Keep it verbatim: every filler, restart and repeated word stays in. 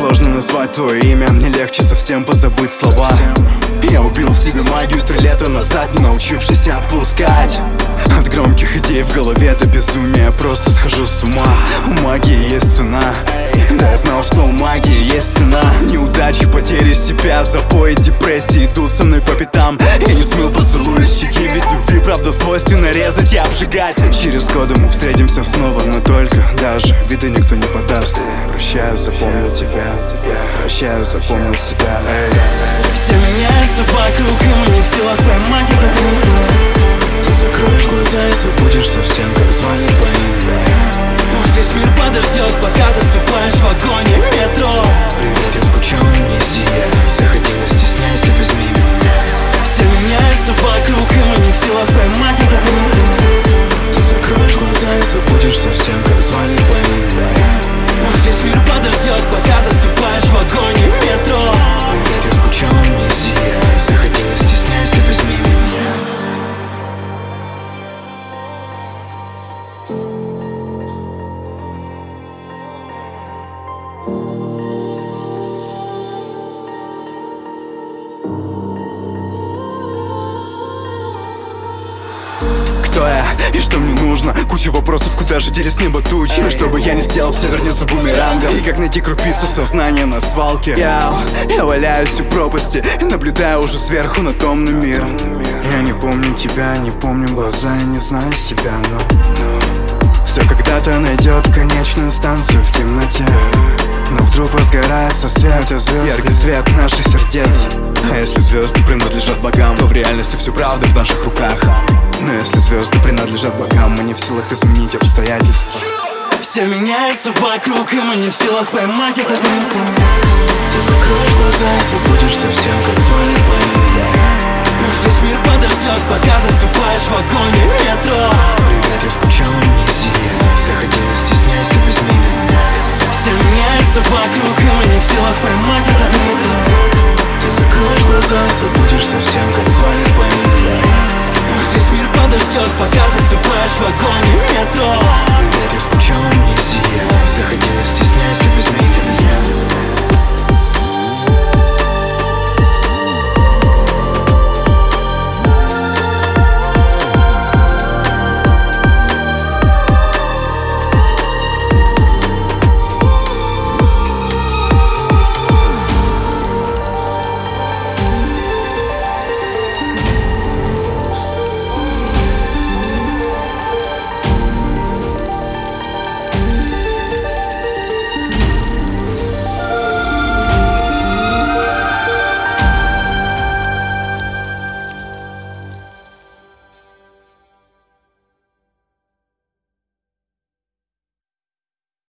сложно назвать твое имя, мне легче совсем позабыть слова. Я убил в себе магию три лета назад, не научившись отпускать. От громких идей в голове до безумия просто схожу с ума. У магии есть цена, да я знал, что у магии есть цена. Неудачи, потери себя, запои, депрессии идут со мной по пятам. Я не смыл поцелуй из щеки, ведь любви правда свойственно резать и обжигать. Через годы мы встретимся снова, но только даже вида никто не подаст. Прощаю, запомнил тебя, прощаю, запомнил себя. Эй. Все меняется вокруг, и мы не в силах поймать этот ритм. Ты закроешь глаза и забудешь совсем, как звали по имени. Пусть весь мир подождет, пока засыпаешь в вагоне метро. Привет, я скучал, амнезия. Заходи, не стесняйся, возьми меня. Все меняется вокруг, и мы не в силах поймать этот ритм. Ты закроешь глаза и забудешь совсем, как звали по имени. Пусть весь мир подождет, пока засыпаешь в вагоне метро. Привет, я скучал, амнезия. Заходи, не стесняйся, возьми меня. Кто я и что мне нужно? Куча вопросов, куда же делись небо тучи. Но что бы я ни сделал, все вернется бумерангом. И как найти крупицу сознания на свалке? Я, я валяюсь у пропасти, наблюдаю уже сверху на томный мир. Я не помню тебя, не помню глаза, я не знаю себя, но все когда-то найдет конечную станцию в темноте. Но вдруг возгорается свет, а звезды, яркий свет наших сердец. А если звезды принадлежат богам, то в реальности всю правду в наших руках. Но если звезды принадлежат богам, мы не в силах изменить обстоятельства. Все меняется вокруг, и мы не в силах поймать этот ритм. Ты закроешь глаза и забудешь совсем, как звали по имени. Пусть весь мир подождет, пока засыпаешь в вагоне метро. Привет, я скучал, амнезия. Заходи, не стесняйся, возьми меня. Все меняется вокруг, и мы не в силах поймать этот ритм. Ты закроешь глаза и забудешь совсем, как звали по имени. Пусть весь мир подождет, пока засыпаешь в вагоне метро. Привет, я скучал, амнезия.